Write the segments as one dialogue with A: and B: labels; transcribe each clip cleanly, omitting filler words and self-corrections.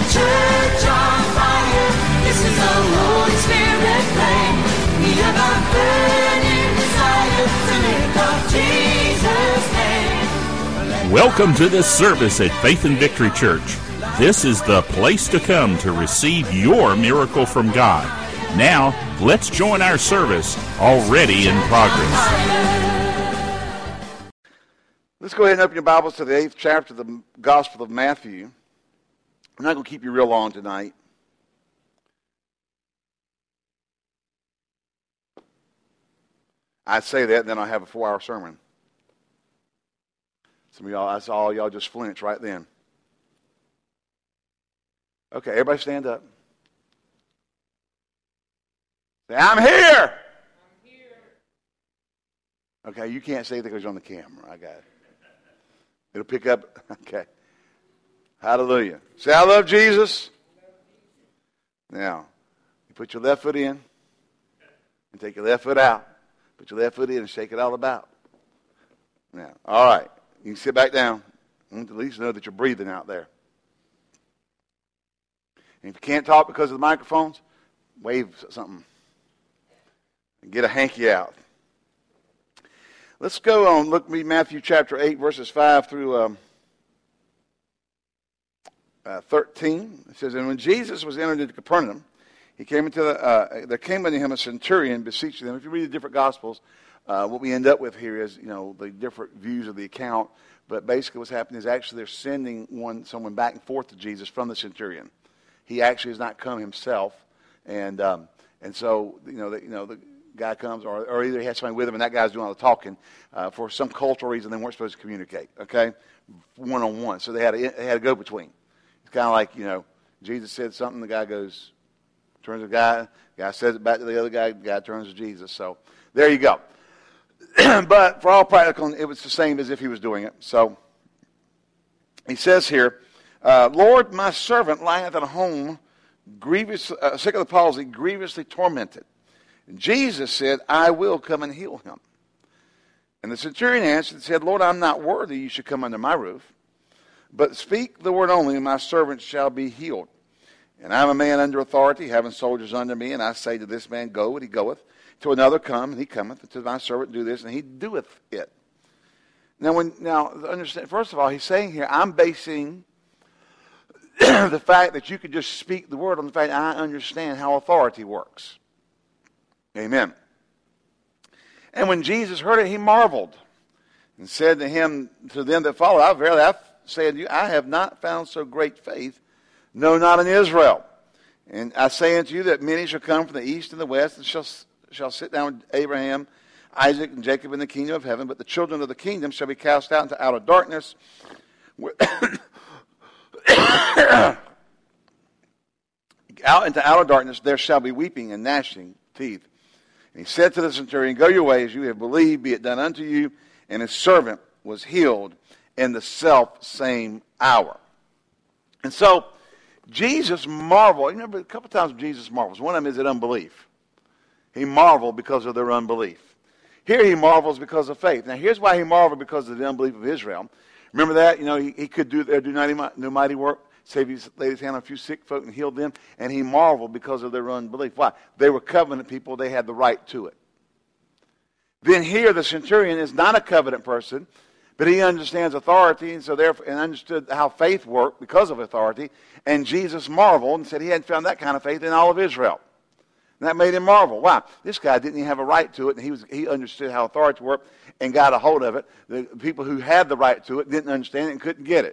A: church on fire. This is the Holy Spirit flame. We have a burning desire to lift up Jesus' name.
B: Welcome to this service at Faith and Victory Church. This is the place to come to receive your miracle from God. Now, let's join our service already in progress.
C: Let's go ahead and open your Bibles to the 8th chapter of the Gospel of Matthew. I'm not going to keep you real long tonight. I say that, and then I'll have a 4-hour sermon. Some of y'all, I saw y'all just flinch right then. Okay, everybody stand up. Say, I'm here. I'm here. Okay, you can't say that because you're on the camera. I got it. It'll pick up. Okay. Hallelujah. Say, I love Jesus. Now, you put your left foot in and take your left foot out. Put your left foot in and shake it all about. Now, all right. You can sit back down. I want to at least know that you're breathing out there. And if you can't talk because of the microphones, wave something. And get a hanky out. Let's go on. Look, read Matthew chapter 8, verses 5 through 13. It says, and when Jesus was entered into Capernaum, he came into there came unto him a centurion beseeching them. If you read the different Gospels, what we end up with here is, the different views of the account. But basically what's happening is actually they're sending someone back and forth to Jesus from the centurion. He actually has not come himself, and so the guy comes, or either he has somebody with him, and that guy's doing all the talking for some cultural reason they weren't supposed to communicate. Okay, 1-on-1. So they had a go between. It's kind of like Jesus said something, the guy goes, turns to the guy says it back to the other guy, the guy turns to Jesus. So there you go. But for all practical, it was the same as if he was doing it. So he says here. Lord, my servant lieth at home, sick of the palsy, grievously tormented. And Jesus said, I will come and heal him. And the centurion answered and said, Lord, I'm not worthy you should come under my roof, but speak the word only, and my servant shall be healed. And I am a man under authority, having soldiers under me, and I say to this man, go, and he goeth. To another, come, and he cometh. And to my servant, do this, and he doeth it. Now, understand. First of all, he's saying here, I'm basing the fact that you could just speak the word on the fact I understand how authority works. Amen. And when Jesus heard it, he marveled and said to them that followed, verily I say unto you, I have not found so great faith, no, not in Israel. And I say unto you that many shall come from the east and the west, and shall sit down with Abraham, Isaac, and Jacob in the kingdom of heaven, but the children of the kingdom shall be cast out into outer darkness, out into outer darkness, there shall be weeping and gnashing teeth. And he said to the centurion, go your way, as you have believed, be it done unto you. And his servant was healed in the self-same hour. And so, Jesus marveled. You remember a couple of times Jesus marvels. One of them is at unbelief. He marveled because of their unbelief. Here he marvels because of faith. Now here's why he marveled, because of the unbelief of Israel. Remember that? He could do mighty work, laid his hand on a few sick folk and healed them, and he marveled because of their unbelief. Why? They were covenant people. They had the right to it. Then here, the centurion is not a covenant person, but he understands authority, and so therefore, and understood how faith worked because of authority, and Jesus marveled and said he hadn't found that kind of faith in all of Israel. And that made him marvel. Why? This guy didn't even have a right to it, and he understood how authority worked and got a hold of it. The people who had the right to it didn't understand it and couldn't get it.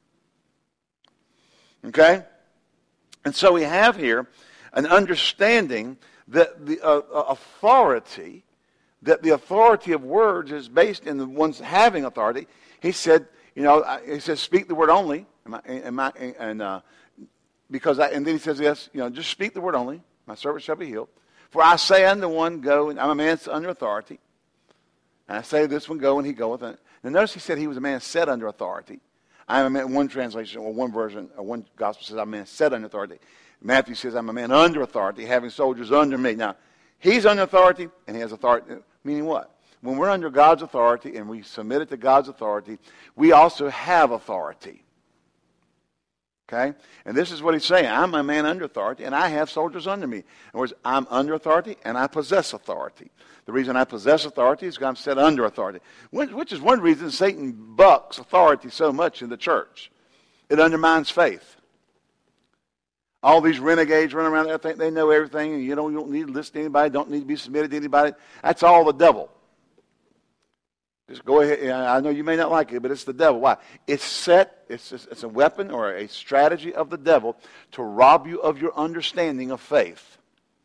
C: Okay? And so we have here an understanding that the authority of words is based in the ones having authority. He said, speak the word only. And then he says, yes, just speak the word only. My servant shall be healed. For I say unto one, go, and I'm a man under authority. And I say to this one, go, and he goeth. Now notice he said he was a man set under authority. I'm a man, one translation, or one version, or one gospel says I'm a man set under authority. Matthew says I'm a man under authority, having soldiers under me. Now, he's under authority, and he has authority. Meaning what? When we're under God's authority, and we submit it to God's authority, we also have authority. Okay? And this is what he's saying. I'm a man under authority, and I have soldiers under me. In other words, I'm under authority, and I possess authority. The reason I possess authority is because I'm set under authority, which is one reason Satan bucks authority so much in the church. It undermines faith. All these renegades running around there think they know everything, and you don't need to listen to anybody, don't need to be submitted to anybody. That's all the devil. Just go ahead. I know you may not like it, but it's the devil. Why? It's a weapon or a strategy of the devil to rob you of your understanding of faith.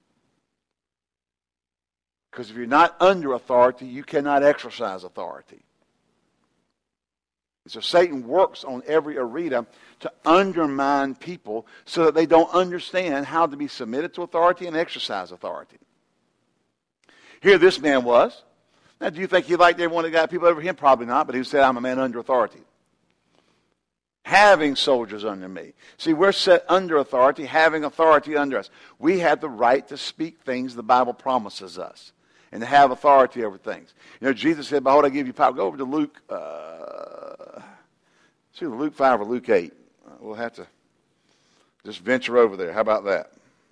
C: Because if you're not under authority, you cannot exercise authority. So Satan works on every arena to undermine people so that they don't understand how to be submitted to authority and exercise authority. Here this man was. Now, do you think he liked everyone that got people over him? Probably not, but he said, I'm a man under authority. Having soldiers under me. See, we're set under authority, having authority under us. We have the right to speak things the Bible promises us and to have authority over things. You know, Jesus said, behold, I give you power. Go over to Luke, Luke 5 or Luke 8. We'll have to just venture over there. How about that?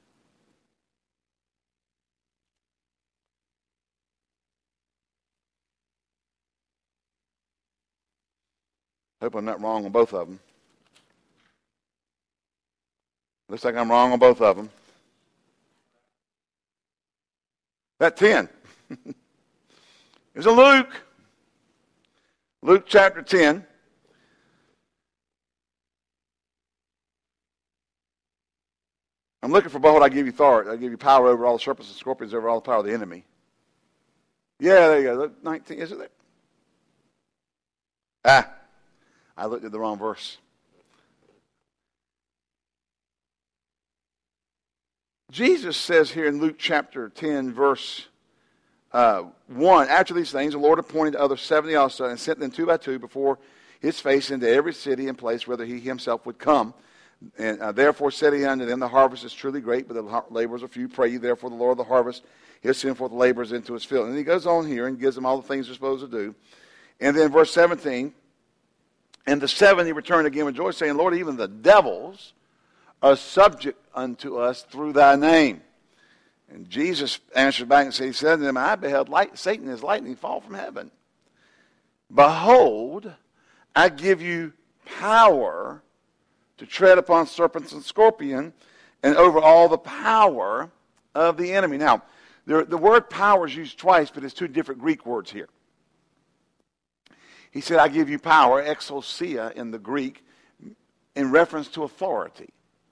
C: Hope I'm not wrong on both of them. Looks like I'm wrong on both of them. That 10. There's a Luke. Luke chapter 10. I'm looking for, behold, I give you authority. I give you power over all the serpents and scorpions, over all the power of the enemy. Yeah, there you go. Look, 19, is it there? I looked at the wrong verse. Jesus says here in Luke chapter 10, verse 1, after these things, the Lord appointed the other 70 also, and sent them 2 by 2 before his face into every city and place whither he himself would come. And therefore said he unto them, the harvest is truly great, but the laborers are few. Pray ye therefore the Lord of the harvest, he'll send forth the laborers into his field. And he goes on here and gives them all the things they're supposed to do. And then verse 17, and the 70 returned again with joy, saying, Lord, even the devils are subject unto us through thy name. And Jesus answered back and said, he said to them, I beheld Satan as lightning fall from heaven. Behold, I give you power to tread upon serpents and scorpions and over all the power of the enemy. Now, the word power is used twice, but it's 2 different Greek words here. He said, I give you power, exousia in the Greek, in reference to authority.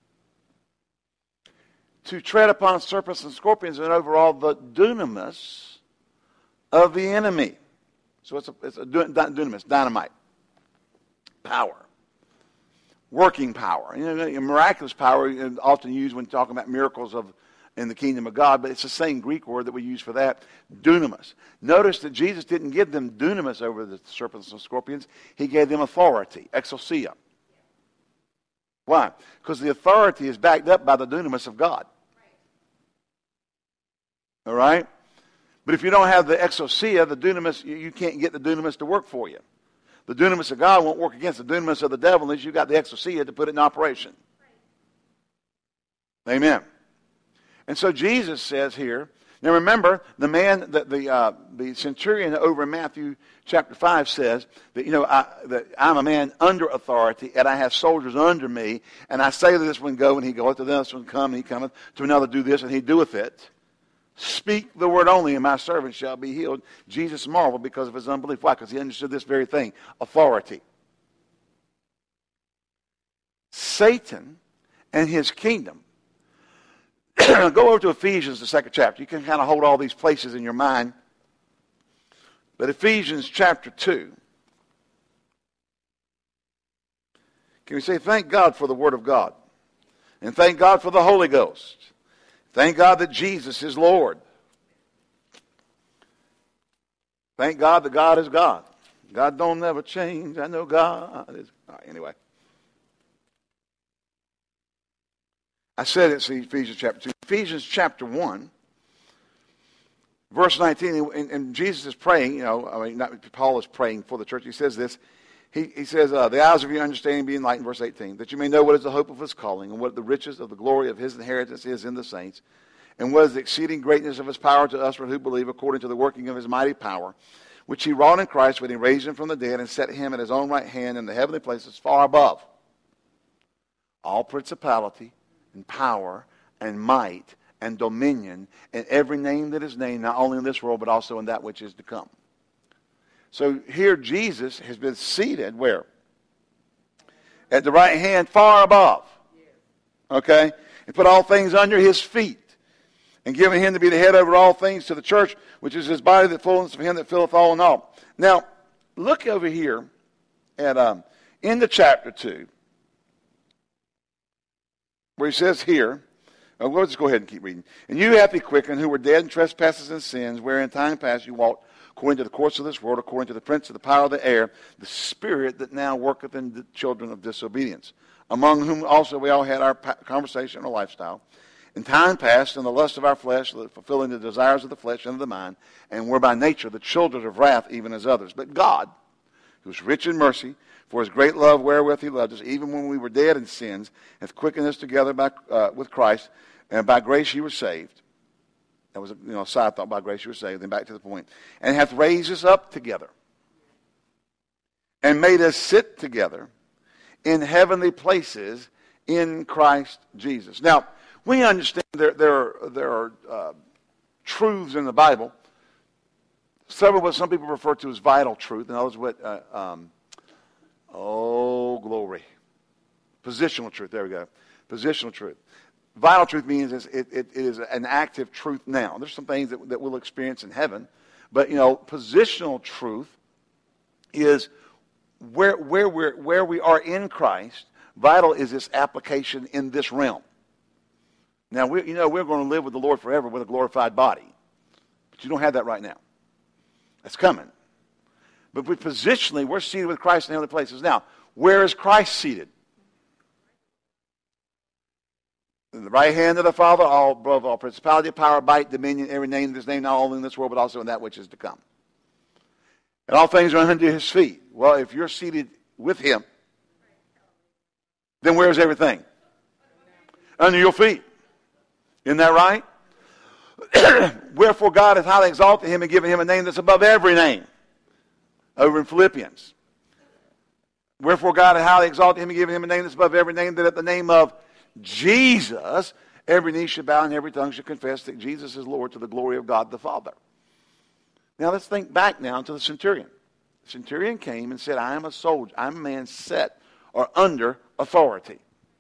C: To tread upon serpents and scorpions and over all the dunamis of the enemy. So it's a dunamis, dynamite. Power. Working power. You know, miraculous power is often used when talking about miracles in the kingdom of God, but it's the same Greek word that we use for that, dunamis. Notice that Jesus didn't give them dunamis over the serpents and scorpions. He gave them authority, exousia. Why? Because the authority is backed up by the dunamis of God. All right? But if you don't have the exousia, the dunamis, you can't get the dunamis to work for you. The dunamis of God won't work against the dunamis of the devil unless you've got the exousia to put it in operation. Amen. And so Jesus says here, now remember, the man, the centurion over in Matthew chapter 5 says that, that I'm a man under authority, and I have soldiers under me, and I say to this one, go, and he goeth, to this one, come, and he cometh, to another, do this, and he doeth it. Speak the word only, and my servant shall be healed. Jesus marveled because of his unbelief. Why? Because he understood this very thing, authority. Satan and his kingdom. Go over to Ephesians, the 2nd chapter. You can kind of hold all these places in your mind. But Ephesians chapter 2. Can we say, thank God for the Word of God? And thank God for the Holy Ghost. Thank God that Jesus is Lord. Thank God that God is God. God don't never change. I know God is... All right, anyway. I said it's Ephesians chapter 2. Ephesians chapter 1, verse 19, and Jesus is praying, Paul is praying for the church. He says this, He says, the eyes of your understanding be enlightened, verse 18, that you may know what is the hope of his calling, and what the riches of the glory of his inheritance is in the saints, and what is the exceeding greatness of his power to us who believe, according to the working of his mighty power, which he wrought in Christ when he raised him from the dead and set him at his own right hand in the heavenly places far above all principality and power and might and dominion and every name that is named, not only in this world but also in that which is to come. So here Jesus has been seated where? At the right hand, far above. Okay? And put all things under his feet. And given him to be the head over all things to the church, which is his body, the fullness of him that filleth all in all. Now, look over here at into chapter 2, where he says here, we'll just go ahead and keep reading. And you hath he quickened, who were dead in trespasses and sins, wherein time past you walked according to the course of this world, according to the prince of the power of the air, the spirit that now worketh in the children of disobedience, among whom also we all had our conversation or lifestyle, in time past in the lust of our flesh, fulfilling the desires of the flesh and of the mind, and were by nature the children of wrath, even as others. But God, who is rich in mercy, for his great love wherewith he loved us, even when we were dead in sins, hath quickened us together with Christ, and by grace you were saved. That was a side thought, by grace you were saved. Then back to the point. And hath raised us up together and made us sit together in heavenly places in Christ Jesus. Now, we understand there are truths in the Bible. Some of what some people refer to as vital truth, and others what, glory. Positional truth, there we go. Positional truth. Vital truth means it is an active truth now. There's some things that we'll experience in heaven, but positional truth is where we are in Christ. Vital is its application in this realm. Now we're going to live with the Lord forever with a glorified body, but you don't have that right now. That's coming. But positionally, we're seated with Christ in heavenly places. Now, where is Christ seated? In the right hand of the Father, above all principality, power, might, dominion, every name that is named, not only in this world, but also in that which is to come. And all things are under his feet. Well, if you're seated with him, then where's everything? Under your feet. Isn't that right? Wherefore God hath highly exalted him and given him a name that's above every name. Over in Philippians. Wherefore God hath highly exalted him and given him a name that's above every name, that at the name of Jesus, every knee should bow and every tongue should confess that Jesus is Lord, to the glory of God the Father. Now let's think back now to the centurion. The centurion came and said, I am a soldier. I'm a man set or under authority,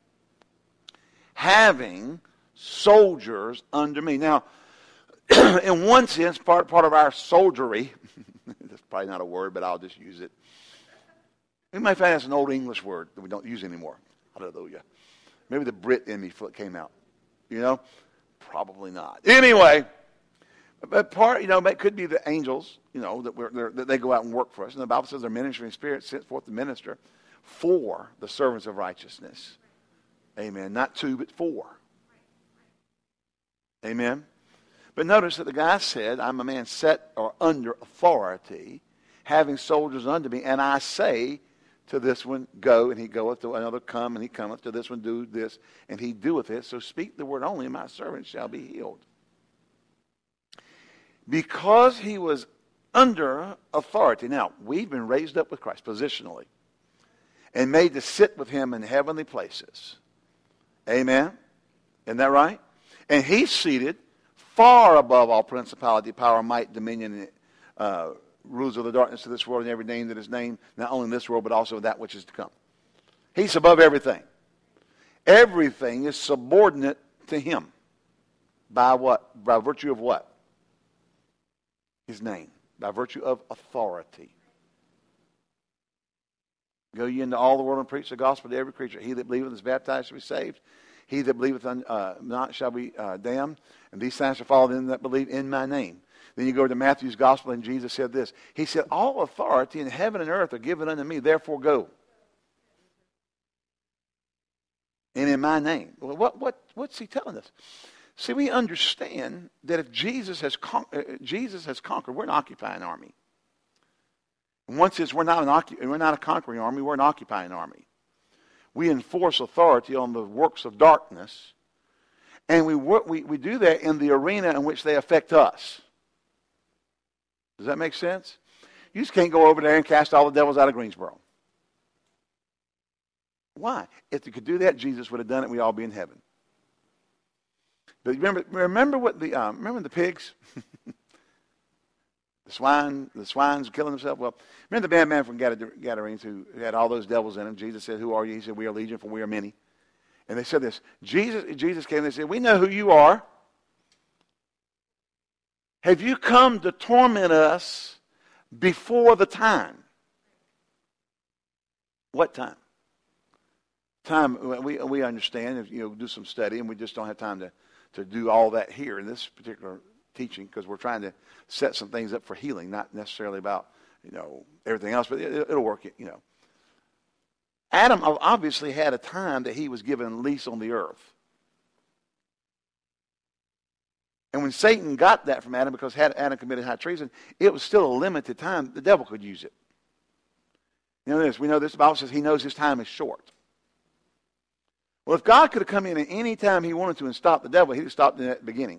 C: having soldiers under me. Now, in one sense, part of our soldiery, that's probably not a word, but I'll just use it. You might find that's an old English word that we don't use anymore. Hallelujah. Maybe the Brit in me came out. Probably not. Anyway, but it could be the angels, that they go out and work for us. And the Bible says their ministering spirit sent forth to minister for the servants of righteousness. Amen. Not two, but four. Amen. But notice that the guy said, I'm a man set or under authority, having soldiers under me, and I say to this one, go, and he goeth, to another, come, and he cometh, to this one, do this, and he doeth it. So speak the word only, and my servant shall be healed. Because he was under authority. Now, we've been raised up with Christ positionally and made to sit with him in heavenly places. Amen? Isn't that right? And he's seated far above all principality, power, might, dominion, rules of the darkness of this world, and every name that is named, not only in this world, but also that which is to come. He's above everything. Everything is subordinate to him. By what? By virtue of what? His name. By virtue of authority. Go ye into all the world and preach the gospel to every creature. He that believeth and is baptized shall be saved. He that believeth not shall be damned. And these signs shall follow them that believe in my name. Then you go to Matthew's gospel, and Jesus said this. He said, all authority in heaven and earth are given unto me, therefore go. And in my name. Well, what's he telling us? See, we understand that if Jesus has conquered, we're an occupying army. And once it's, we're not a conquering army, we're an occupying army. We enforce authority on the works of darkness, and we do that in the arena in which they affect us. Does that make sense? You just can't go over there and cast all the devils out of Greensboro. Why? If you could do that, Jesus would have done it. We'd all be in heaven. But remember what remember the pigs, the swine's killing themselves. Well, remember the bad man from Gadarenes who had all those devils in him. Jesus said, "Who are you?" He said, "We are legion, for we are many." And they said this. Jesus came and they said, "We know who you are. Have you come to torment us before the time?" What time? Time, we understand, if you do some study, and we just don't have time to do all that here in this particular teaching, because we're trying to set some things up for healing, not necessarily about everything else, but it'll work. Adam obviously had a time that he was given lease on the earth. And when Satan got that from Adam, because Adam committed high treason, it was still a limited time. The devil could use it. We know this. The Bible says he knows his time is short. Well, if God could have come in at any time he wanted to and stopped the devil, he'd have stopped it at the beginning.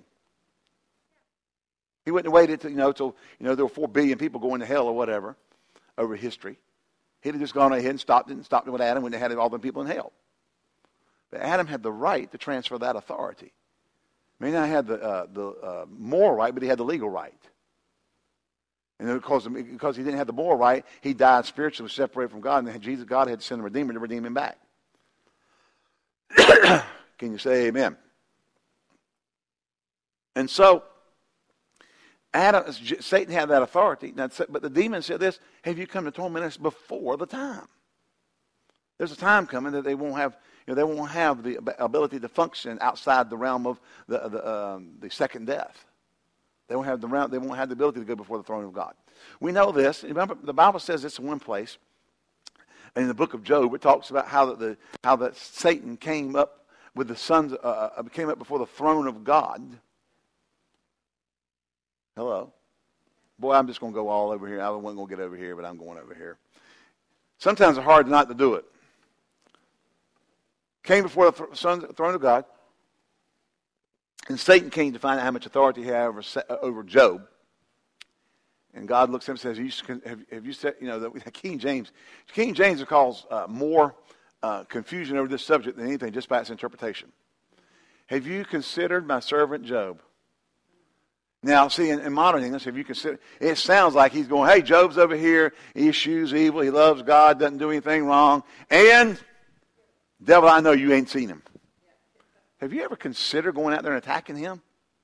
C: He wouldn't have waited till there were 4 billion people going to hell or whatever over history. He'd have just gone ahead and stopped it with Adam when they had all the people in hell. But Adam had the right to transfer that authority. He may not have the moral right, but he had the legal right. And because he didn't have the moral right, he died spiritually, was separated from God, and God had to send a Redeemer to redeem him back. Can you say amen? And so, Satan had that authority. But the demon said this: "Have you come to torment us before the time?" There's a time coming that they won't have. They won't have the ability to function outside the realm of the second death. They won't have They won't have the ability to go before the throne of God. We know this. Remember, the Bible says this in one place. In the book of Job, it talks about how that Satan came up with the sons, came up before the throne of God. Hello, boy, I'm just going to go all over here. I wasn't going to get over here, but I'm going over here. Sometimes it's hard not to do it. Came before the throne of God, and Satan came to find out how much authority he had over Job. And God looks at him and says, have you said, the King James calls more confusion over this subject than anything just by its interpretation. Have you considered my servant Job? Now, see, in modern English, have you considered, it sounds like he's going, hey, Job's over here, he eschews evil, he loves God, doesn't do anything wrong, and, devil, I know you ain't seen him. Have you ever considered going out there and attacking him?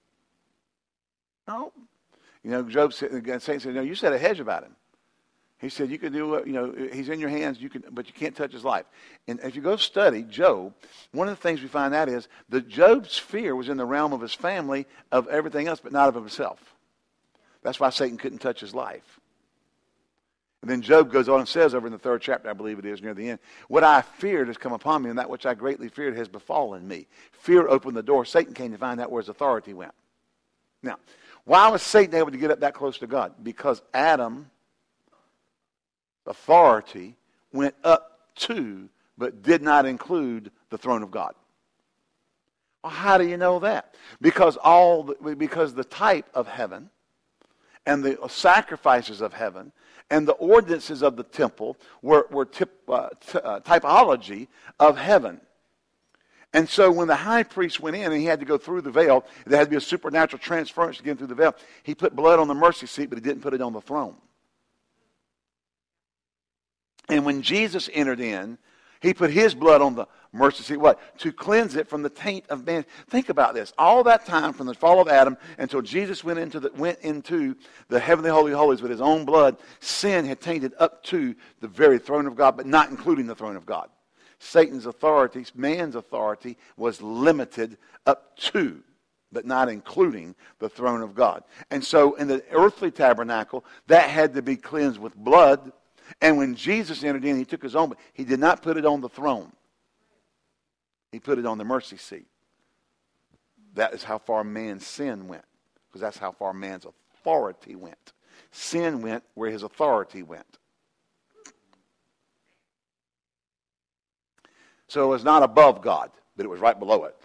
C: No. Job said, Satan said, "No, you set a hedge about him." He said, "You can do what, he's in your hands, but you can't touch his life." And if you go study Job, one of the things we find out is that Job's fear was in the realm of his family, of everything else, but not of himself. That's why Satan couldn't touch his life. And then Job goes on and says over in the 3rd chapter, I believe it is, near the end, "What I feared has come upon me, and that which I greatly feared has befallen me." Fear opened the door. Satan came to find out where his authority went. Now, why was Satan able to get up that close to God? Because Adam's authority went up to, but did not include, the throne of God. Well, how do you know that? Because the type of heaven and the sacrifices of heaven and the ordinances of the temple were typology of heaven. And so when the high priest went in and he had to go through the veil, there had to be a supernatural transference to get through the veil. He put blood on the mercy seat, but he didn't put it on the throne. And when Jesus entered in, he put his blood on the mercy seat. What? To cleanse it from the taint of man. Think about this. All that time from the fall of Adam until Jesus went into the heavenly holy of holies with his own blood, sin had tainted up to the very throne of God, but not including the throne of God. Satan's authority, man's authority, was limited up to, but not including, the throne of God. And so in the earthly tabernacle, that had to be cleansed with blood. And when Jesus entered in, he took his own, but he did not put it on the throne. He put it on the mercy seat. That is how far man's sin went, because that's how far man's authority went. Sin went where his authority went. So it was not above God, but it was right below it.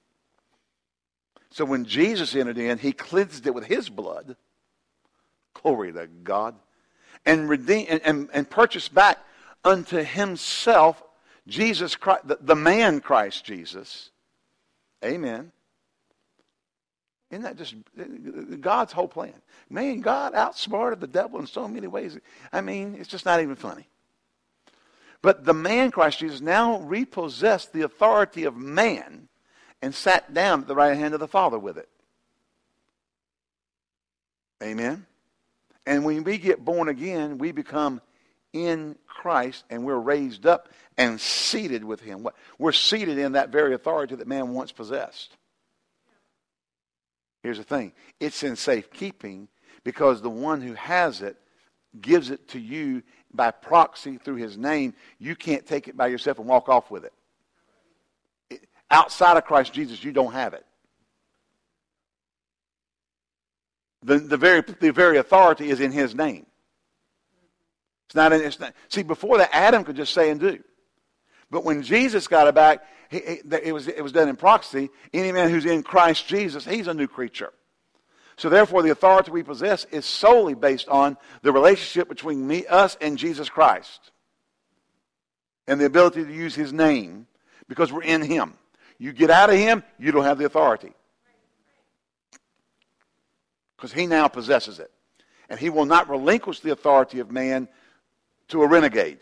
C: So when Jesus entered in, he cleansed it with his blood. Glory to God. And redeemed and purchased back unto himself Jesus Christ, the man Christ Jesus. Amen. Isn't that just God's whole plan? Man, God outsmarted the devil in so many ways. I mean, it's just not even funny. But the man Christ Jesus now repossessed the authority of man and sat down at the right hand of the Father with it. Amen. And when we get born again, we become in Christ, and we're raised up and seated with him. We're seated in that very authority that man once possessed. Here's the thing. It's in safekeeping because the one who has it gives it to you by proxy through his name. You can't take it by yourself and walk off with it. Outside of Christ Jesus, you don't have it. The very authority is in his name. It's not. See, before that, Adam could just say and do. But when Jesus got it back, it was done in proxy. Any man who's in Christ Jesus, he's a new creature. So therefore, the authority we possess is solely based on the relationship between us and Jesus Christ. And the ability to use his name because we're in him. You get out of him, you don't have the authority. Because he now possesses it. And he will not relinquish the authority of man to a renegade.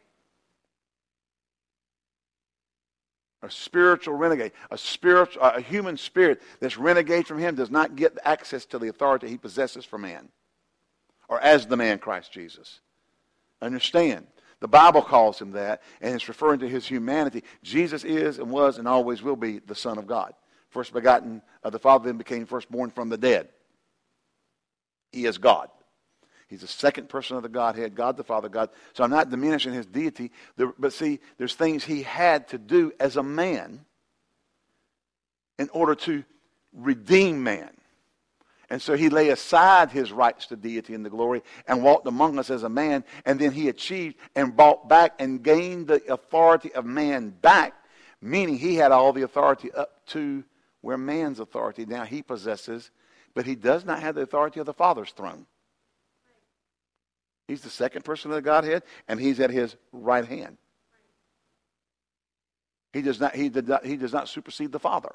C: A spiritual renegade. A human spirit that's renegade from him does not get access to the authority he possesses for man. Or as the man Christ Jesus. Understand. The Bible calls him that, and it's referring to his humanity. Jesus is and was and always will be the Son of God. First begotten of the Father, then became firstborn from the dead. He is God. He's the second person of the Godhead, God the Father, God. So I'm not diminishing his deity. But see, there's things he had to do as a man in order to redeem man. And so he lay aside his rights to deity and the glory and walked among us as a man. And then he achieved and bought back and gained the authority of man back, meaning he had all the authority up to where man's authority now he possesses. But he does not have the authority of the Father's throne. He's the second person of the Godhead, and he's at his right hand. He does not supersede the Father.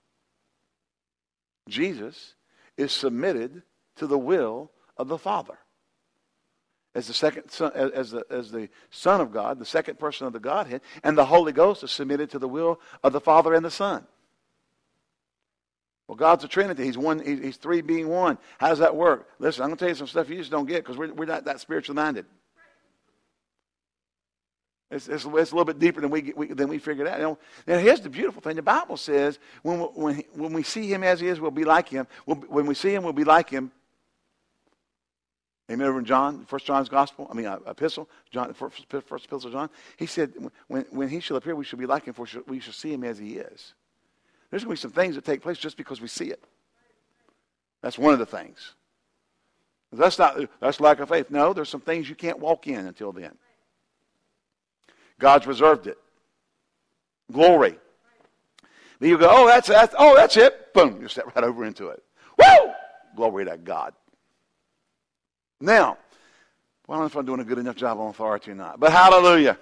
C: Jesus is submitted to the will of the Father. As the second son, as the Son of God, the second person of the Godhead, and the Holy Ghost is submitted to the will of the Father and the Son. Well, God's a Trinity. He's one. He's three being one. How does that work? Listen, I'm going to tell you some stuff you just don't get because we're not that spiritually minded. It's a little bit deeper than we figured out. Now, here's the beautiful thing. The Bible says when we see him as he is, we'll be like him. When we see him, we'll be like him. Amen. Over in John, 1 John's Gospel, epistle, John, first epistle of John, he said, when he shall appear, we shall be like him, for we shall see him as he is. There's going to be some things that take place just because we see it. That's one of the things. That's lack of faith. No, there's some things you can't walk in until then. God's reserved it. Glory. But you go, that's it. Boom, you step right over into it. Woo! Glory to God. Now, well, I don't know if I'm doing a good enough job on authority or not, but hallelujah.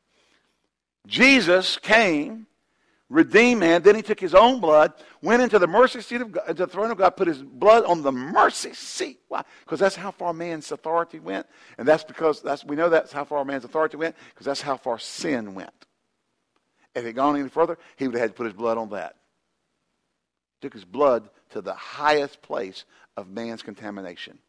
C: Jesus came, redeemed man, then he took his own blood, went into the mercy seat of God, the throne of God, put his blood on the mercy seat. Why? Because that's how far man's authority went. And we know that's how far man's authority went, because that's how far sin went. If he had gone any further, he would have had to put his blood on that. He took his blood to the highest place of man's contamination.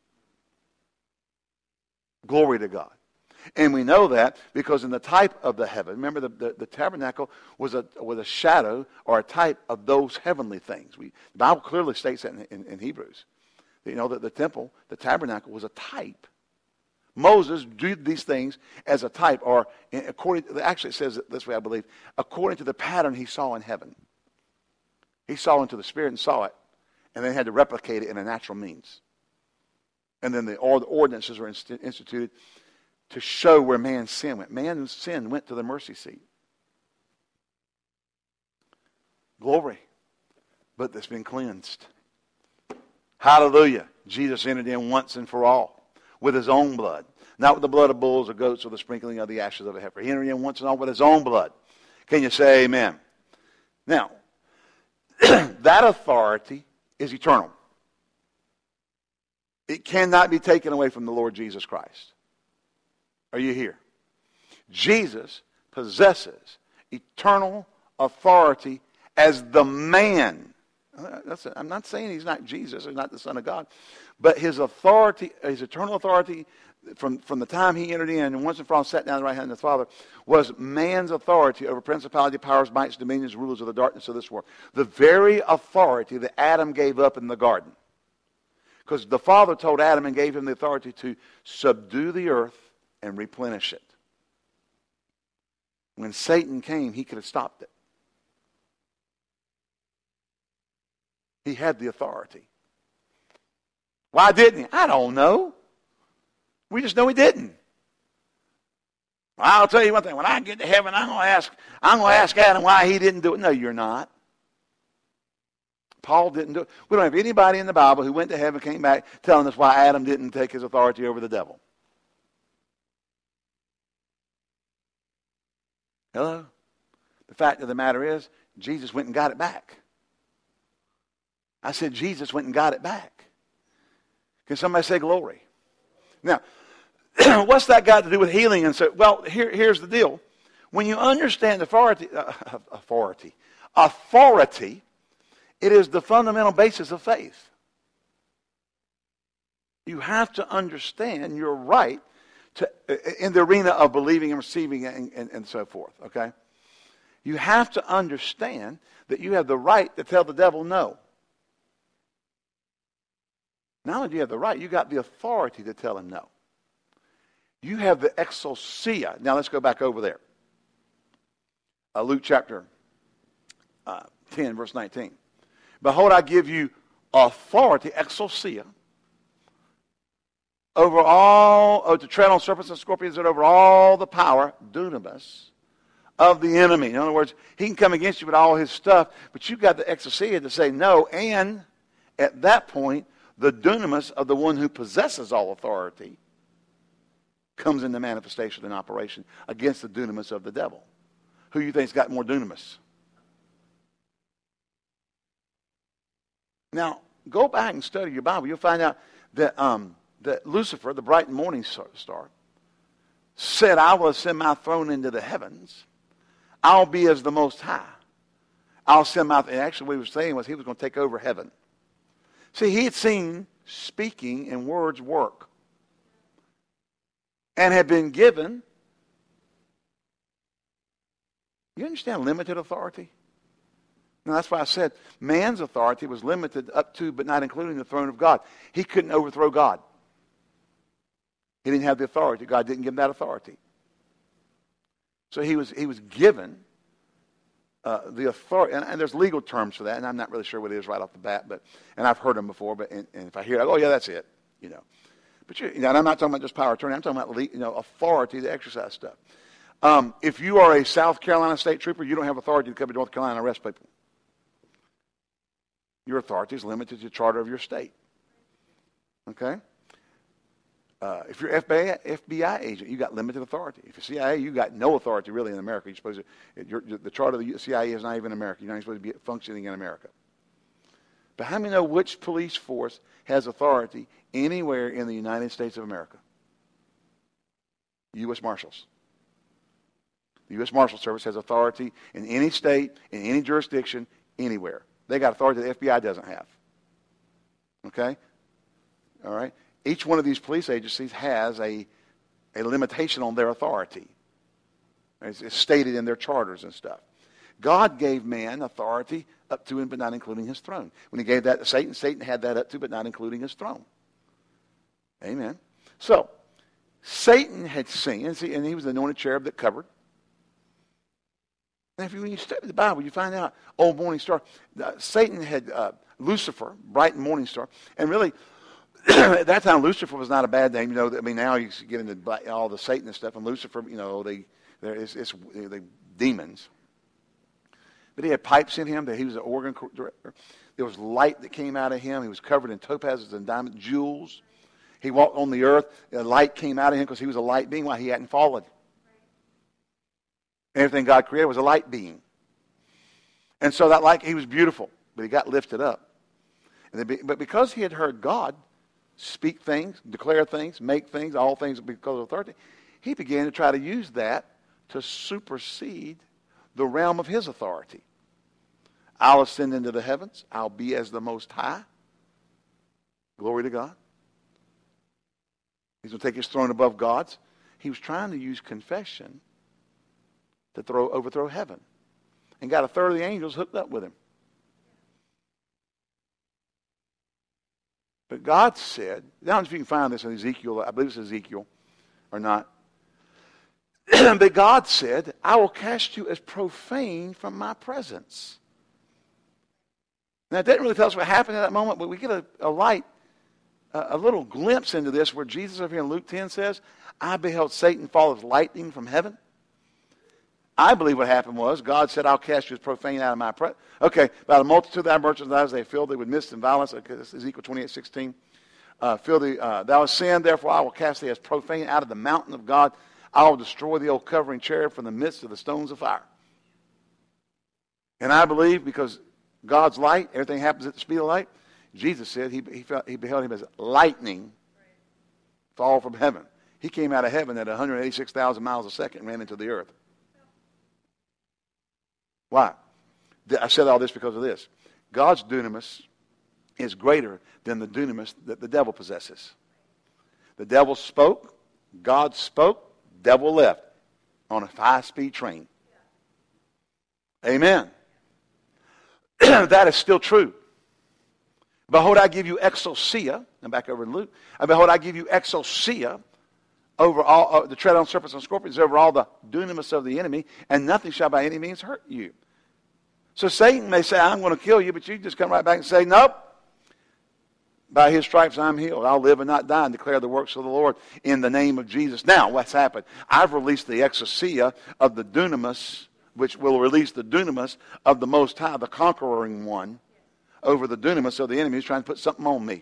C: Glory to God. And we know that because in the type of the heaven, remember the tabernacle was a shadow or a type of those heavenly things. The Bible clearly states that in Hebrews. You know that the temple, the tabernacle, was a type. Moses did these things as a type, or actually it says it this way, I believe, according to the pattern he saw in heaven. He saw into the Spirit and saw it, and then had to replicate it in a natural means. And then all the ordinances were instituted to show where man's sin went. Man's sin went to the mercy seat. Glory. But that's been cleansed. Hallelujah. Jesus entered in once and for all with his own blood. Not with the blood of bulls or goats or the sprinkling of the ashes of a heifer. He entered in once and all with his own blood. Can you say amen? Now, that authority is eternal. It cannot be taken away from the Lord Jesus Christ. Are you here? Jesus possesses eternal authority as the man. I'm not saying he's not Jesus or not the Son of God, but his authority, his eternal authority from the time he entered in and once and for all sat down at the right hand of the Father was man's authority over principality, powers, mights, dominions, rulers of the darkness of this world. The very authority that Adam gave up in the garden. Because the Father told Adam and gave him the authority to subdue the earth and replenish it. When Satan came, he could have stopped it. He had the authority. Why didn't he? I don't know. We just know he didn't. Well, I'll tell you one thing. When I get to heaven, I'm going to ask Adam why he didn't do it. No, you're not. Paul didn't do it. We don't have anybody in the Bible who went to heaven, came back, telling us why Adam didn't take his authority over the devil. Hello? The fact of the matter is, Jesus went and got it back. I said Jesus went and got it back. Can somebody say glory? Now, what's that got to do with healing? And so, well, here's the deal. When you understand authority, it is the fundamental basis of faith. You have to understand your right to, in the arena of believing and receiving and so forth, okay? You have to understand that you have the right to tell the devil no. Not only do you have the right, you got the authority to tell him no. You have the exousia. Now let's go back over there. Luke chapter 10, verse 19. Behold, I give you authority, exousia, over all, to tread on serpents and scorpions and over all the power, dunamis, of the enemy. In other words, he can come against you with all his stuff, but you've got the exousia to say no, and at that point, the dunamis of the one who possesses all authority comes into manifestation and operation against the dunamis of the devil. Who you think's got more dunamis? Now, go back and study your Bible. You'll find out that that Lucifer, the bright and morning star, said, I will ascend my throne into the heavens. I'll be as the Most High. I'll send my... And actually what he was saying was he was going to take over heaven. See, he had seen speaking and words work. And had been given... You understand limited authority? Now, that's why I said man's authority was limited up to, but not including the throne of God. He couldn't overthrow God. He didn't have the authority. God didn't give him that authority. So he was given the authority, and there's legal terms for that, and I'm not really sure what it is right off the bat, and I've heard them before, but and if I hear it, I go, oh yeah, that's it, you know. But and I'm not talking about just power of attorney. I'm talking about authority to exercise stuff. If you are a South Carolina state trooper, you don't have authority to come to North Carolina and arrest people. Your authority is limited to the charter of your state. Okay? If you're FBI agent, you got limited authority. If you're CIA, you got no authority really in America. You're supposed to, the charter of the CIA is not even America. You're not supposed to be functioning in America. But how many know which police force has authority anywhere in the United States of America? U.S. Marshals. The U.S. Marshal Service has authority in any state, in any jurisdiction, anywhere. They got authority the FBI doesn't have. Okay? All right? Each one of these police agencies has a limitation on their authority. It's stated in their charters and stuff. God gave man authority up to and but not including his throne. When he gave that to Satan, Satan had that up to but not including his throne. Amen. So, Satan had seen, and he was the anointed cherub that covered. And when you study the Bible, you find out, old morning star, Satan had Lucifer, bright and morning star, and really, at that time, Lucifer was not a bad name. Now you get into all the Satan and stuff, and Lucifer, they're demons. But he had pipes in him that he was an organ director. There was light that came out of him. He was covered in topazes and diamond jewels. He walked on the earth. The light came out of him because he was a light being. Why? He hadn't fallen. Everything God created was a light being. And so that light, he was beautiful, but he got lifted up. But because he had heard God speak things, declare things, make things, all things because of authority, he began to try to use that to supersede the realm of his authority. I'll ascend into the heavens. I'll be as the Most High. Glory to God. He's going to take his throne above God's. He was trying to use confession to overthrow heaven. And got a third of the angels hooked up with him. But God said, I don't know if you can find this in Ezekiel, I believe it's Ezekiel or not. But God said, I will cast you as profane from my presence. Now, it doesn't really tell us what happened at that moment, but we get a little glimpse into this where Jesus over here in Luke 10 says, I beheld Satan fall as lightning from heaven. I believe what happened was God said, I'll cast you as profane out of my presence. Okay, by the multitude of thy merchandise they filled thee with mist and violence. Okay, this is Ezekiel 28:16. Thou hast sinned, therefore I will cast thee as profane out of the mountain of God. I will destroy the old covering cherub from the midst of the stones of fire. And I believe because God's light, everything happens at the speed of light. Jesus said he beheld him as lightning fall from heaven. He came out of heaven at 186,000 miles a second and ran into the earth. Why? I said all this because of this. God's dunamis is greater than the dunamis that the devil possesses. The devil spoke, God spoke, devil left on a high-speed train. Amen. That is still true. Behold, I give you exousia. I'm back over in Luke. Behold, I give you exousia over all the tread on serpents and scorpions, over all the dunamis of the enemy, and nothing shall by any means hurt you. So Satan may say, I'm going to kill you, but you just come right back and say, nope. By his stripes I'm healed. I'll live and not die and declare the works of the Lord in the name of Jesus. Now, what's happened? I've released the exousia of the dunamis, which will release the dunamis of the Most High, the conquering one, over the dunamis of the enemy who's trying to put something on me.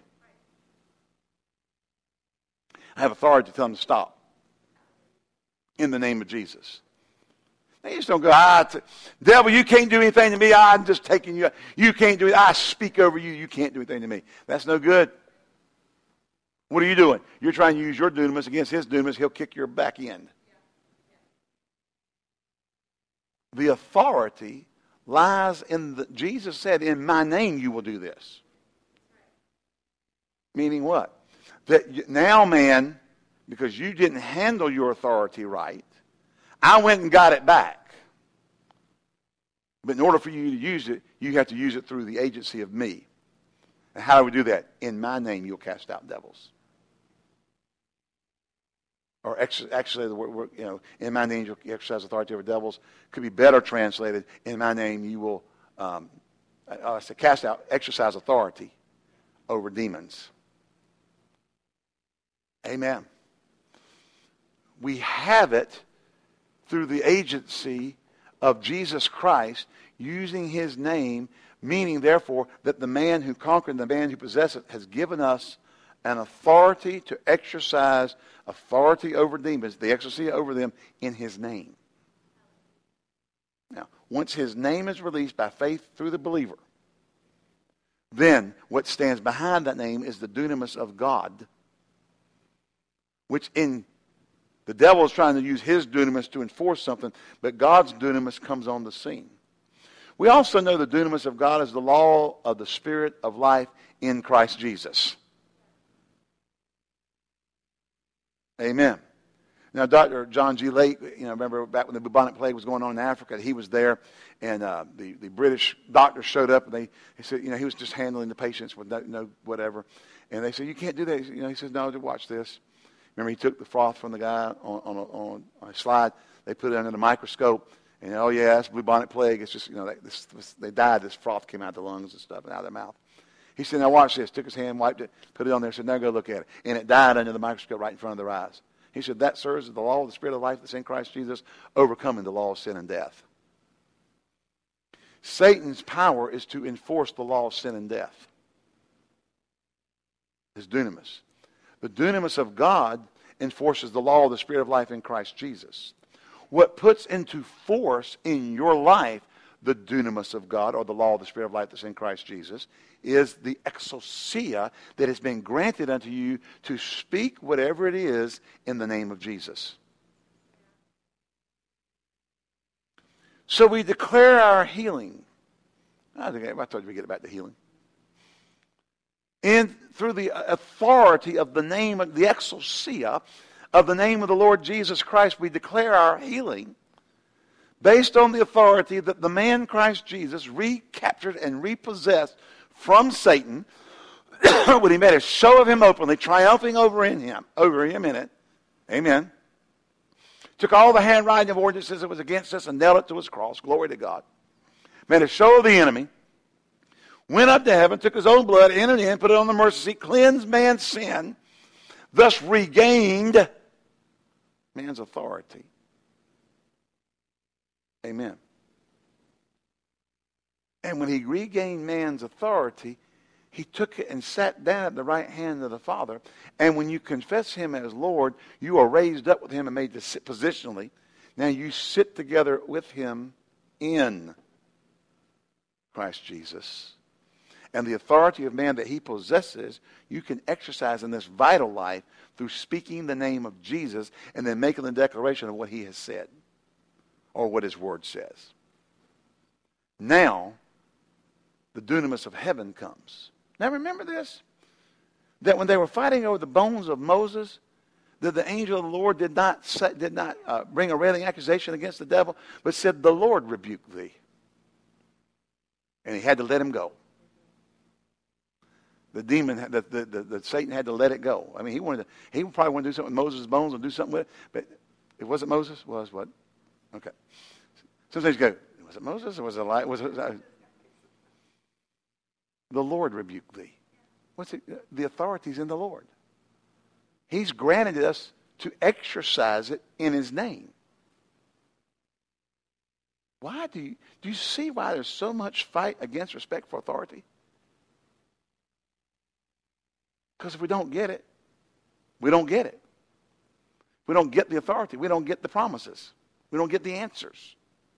C: I have authority to tell him to stop. In the name of Jesus. Now you just don't go, devil, you can't do anything to me. I'm just taking you. You can't do it. I speak over you. You can't do anything to me. That's no good. What are you doing? You're trying to use your dunamis against his dunamis. He'll kick your back end. The authority lies in Jesus said, in my name you will do this. Meaning what? That now, man, because you didn't handle your authority right, I went and got it back. But in order for you to use it, you have to use it through the agency of me. And how do we do that? In my name you'll cast out devils. Or actually, the word, in my name you'll exercise authority over devils could be better translated. In my name you will exercise authority over demons. Amen. We have it through the agency of Jesus Christ, using his name, meaning, therefore, that the man who conquered and the man who possessed it has given us an authority to exercise authority over demons, the exousia over them, in his name. Now, once his name is released by faith through the believer, then what stands behind that name is the dunamis of God, which the devil is trying to use his dunamis to enforce something, but God's dunamis comes on the scene. We also know the dunamis of God is the law of the Spirit of life in Christ Jesus. Amen. Now, Dr. John G. Lake, remember back when the bubonic plague was going on in Africa, he was there, and the British doctors showed up, and they said, he was just handling the patients with no whatever. And they said, you can't do that. He says, no, watch this. Remember, he took the froth from the guy on a slide. They put it under the microscope, and oh yeah, that's bubonic plague. It's just they died. This froth came out of the lungs and stuff and out of their mouth. He said, now watch this. Took his hand, wiped it, put it on there. Said, now go look at it. And it died under the microscope right in front of their eyes. He said, that serves as the law of the Spirit of life that's in Christ Jesus, overcoming the law of sin and death. Satan's power is to enforce the law of sin and death. His dunamis. The dunamis of God enforces the law of the Spirit of life in Christ Jesus. What puts into force in your life the dunamis of God, or the law of the Spirit of life that's in Christ Jesus, is the exousia that has been granted unto you to speak whatever it is in the name of Jesus. So we declare our healing. I thought we'd get back to healing. And through the authority of the name, of the exousia of the name of the Lord Jesus Christ, we declare our healing based on the authority that the man Christ Jesus recaptured and repossessed from Satan when he made a show of him openly, triumphing over him in it. Amen. Took all the handwriting of ordinances that was against us and nailed it to his cross. Glory to God. Made a show of the enemy. Went up to heaven, took his own blood, entered in, put it on the mercy seat, cleansed man's sin, thus regained man's authority. Amen. And when he regained man's authority, he took it and sat down at the right hand of the Father. And when you confess him as Lord, you are raised up with him and made to sit positionally. Now you sit together with him in Christ Jesus. And the authority of man that he possesses, you can exercise in this vital life through speaking the name of Jesus and then making the declaration of what he has said or what his word says. Now, the dunamis of heaven comes. Now remember this, that when they were fighting over the bones of Moses, that the angel of the Lord did not bring a railing accusation against the devil, but said, the Lord rebuked thee. And he had to let him go. The demon, the Satan had to let it go. I mean, he probably wanted to do something with Moses' bones and do something with it, but it wasn't Moses. Was what? Okay. Sometimes you go, was it Moses or was it Elijah? The Lord rebuked thee. What's it? The authority's in the Lord. He's granted us to exercise it in his name. Why do you see why there's so much fight against respect for authority? Because if we don't get it, we don't get it. We don't get the authority. We don't get the promises. We don't get the answers.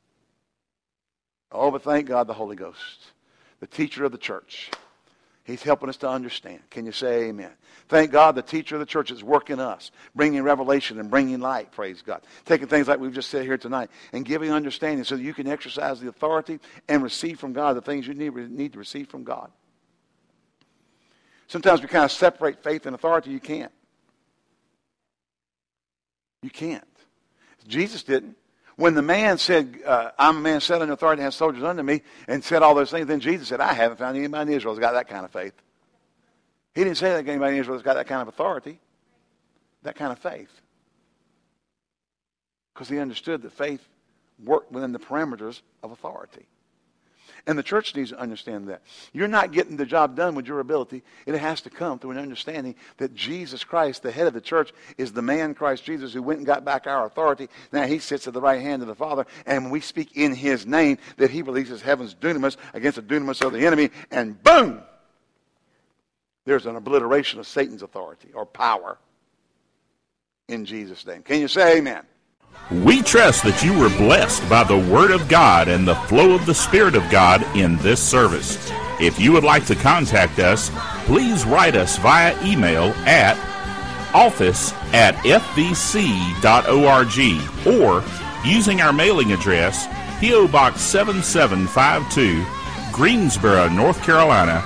C: Oh, but thank God the Holy Ghost, the teacher of the church. He's helping us to understand. Can you say amen? Thank God the teacher of the church is working us, bringing revelation and bringing light, praise God. Taking things like we've just said here tonight and giving understanding so that you can exercise the authority and receive from God the things you need to receive from God. Sometimes we kind of separate faith and authority. You can't. You can't. Jesus didn't. When the man said, I'm a man set under authority and has soldiers under me, and said all those things, then Jesus said, I haven't found anybody in Israel who's got that kind of faith. He didn't say that anybody in Israel has got that kind of authority, that kind of faith. Because he understood that faith worked within the parameters of authority. And the church needs to understand that. You're not getting the job done with your ability. It has to come through an understanding that Jesus Christ, the head of the church, is the man Christ Jesus who went and got back our authority. Now he sits at the right hand of the Father, and when we speak in his name, that he releases heaven's dunamis against the dunamis of the enemy, and boom! There's an obliteration of Satan's authority or power in Jesus' name. Can you say amen?
B: We trust that you were blessed by the Word of God and the flow of the Spirit of God in this service. If you would like to contact us, please write us via email at office@fbc.org or using our mailing address, P.O. Box 7752, Greensboro, North Carolina,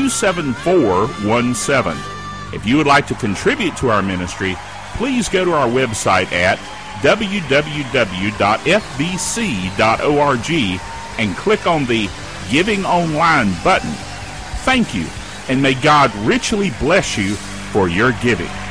B: 27417. If you would like to contribute to our ministry, please go to our website at www.fbc.org and click on the Giving Online button. Thank you, and may God richly bless you for your giving.